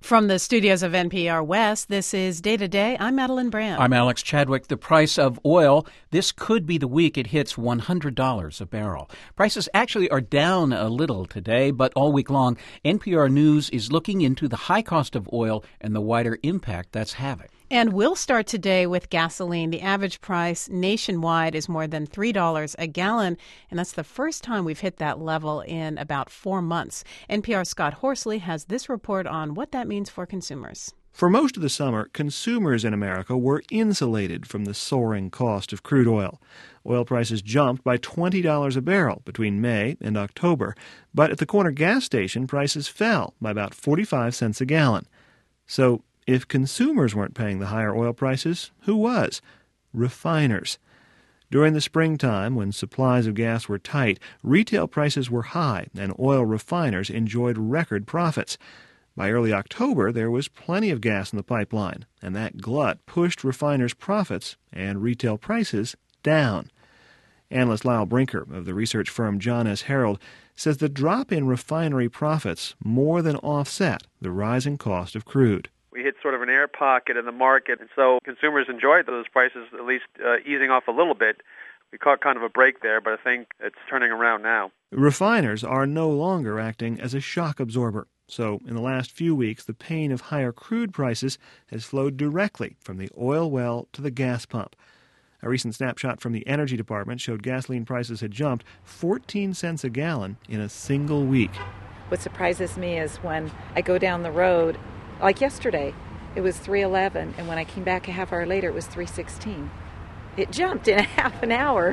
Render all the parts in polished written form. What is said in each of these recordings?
From the studios of NPR West, this is Day to Day. I'm Madeline Brand. I'm Alex Chadwick. The price of oil, this could be the week it hits $100 a barrel. Prices actually are down a little today, but all week long, NPR News is looking into the high cost of oil and the wider impact that's having. And we'll start today with gasoline. The average price nationwide is more than $3 a gallon, and that's the first time we've hit that level in about 4 months. NPR's Scott Horsley has this report on what that means for consumers. For most of the summer, consumers in America were insulated from the soaring cost of crude oil. Oil prices jumped by $20 a barrel between May and October, but at the corner gas station, prices fell by about 45 cents a gallon. So, if consumers weren't paying the higher oil prices, who was? Refiners. During the springtime, when supplies of gas were tight, retail prices were high and oil refiners enjoyed record profits. By early October, there was plenty of gas in the pipeline, and that glut pushed refiners' profits and retail prices down. Analyst Lyle Brinker of the research firm John S. Herald says the drop in refinery profits more than offset the rising cost of crude. We hit sort of an air pocket in the market, and so consumers enjoyed those prices at least easing off a little bit. We caught kind of a break there, but I think it's turning around now. Refiners are no longer acting as a shock absorber. So in the last few weeks, the pain of higher crude prices has flowed directly from the oil well to the gas pump. A recent snapshot from the Energy Department showed gasoline prices had jumped 14 cents a gallon in a single week. What surprises me is when I go down the road, like yesterday, it was $3.11, and when I came back a half hour later, it was $3.16. It jumped in a half an hour.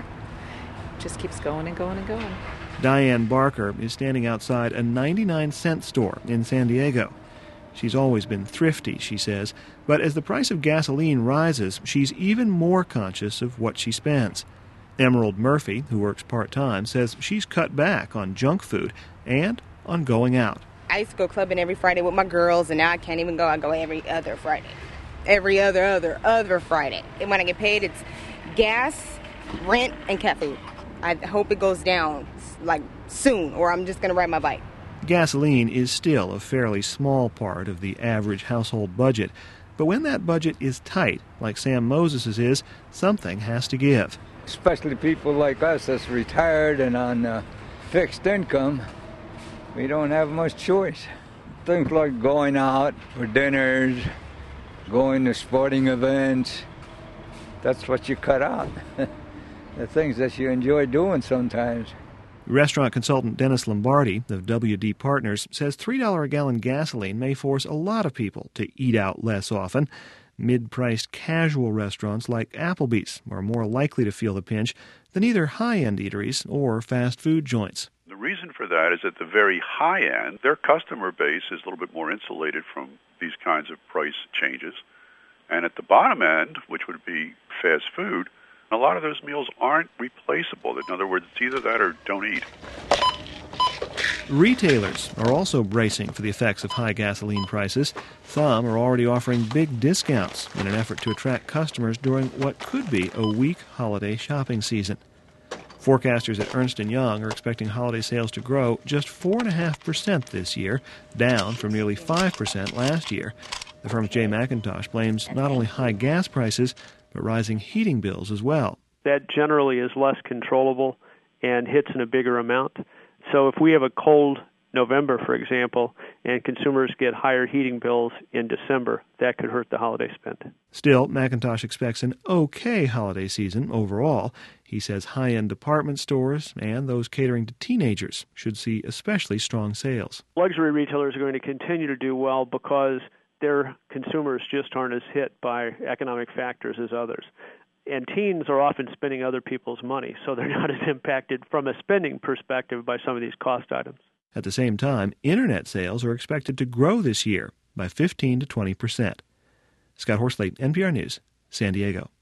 It just keeps going and going and going. Diane Barker is standing outside a 99-cent store in San Diego. She's always been thrifty, she says, but as the price of gasoline rises, she's even more conscious of what she spends. Emerald Murphy, who works part-time, says she's cut back on junk food and on going out. I used to go clubbing every Friday with my girls, and now I can't even go. I go every other Friday. Every other Friday. And when I get paid, it's gas, rent, and cat food. I hope it goes down, like, soon, or I'm just going to ride my bike. Gasoline is still a fairly small part of the average household budget. But when that budget is tight, like Sam Moses's is, something has to give. Especially people like us that's retired and on fixed income. We don't have much choice. Things like going out for dinners, going to sporting events, that's what you cut out. The things that you enjoy doing sometimes. Restaurant consultant Dennis Lombardi of WD Partners says $3 a gallon gasoline may force a lot of people to eat out less often. Mid-priced casual restaurants like Applebee's are more likely to feel the pinch than either high-end eateries or fast food joints. The reason for that is at the very high end, their customer base is a little bit more insulated from these kinds of price changes. And at the bottom end, which would be fast food, a lot of those meals aren't replaceable. In other words, it's either that or don't eat. Retailers are also bracing for the effects of high gasoline prices. Some are already offering big discounts in an effort to attract customers during what could be a weak holiday shopping season. Forecasters at Ernst & Young are expecting holiday sales to grow just 4.5% this year, down from nearly 5% last year. The firm's Jay McIntosh blames not only high gas prices, but rising heating bills as well. That generally is less controllable and hits in a bigger amount. So if we have a cold November, for example, and consumers get higher heating bills in December, that could hurt the holiday spend. Still, McIntosh expects an okay holiday season overall. He says high-end department stores and those catering to teenagers should see especially strong sales. Luxury retailers are going to continue to do well because their consumers just aren't as hit by economic factors as others. And teens are often spending other people's money, so they're not as impacted from a spending perspective by some of these cost items. At the same time, Internet sales are expected to grow this year by 15 to 20%. Scott Horsley, NPR News, San Diego.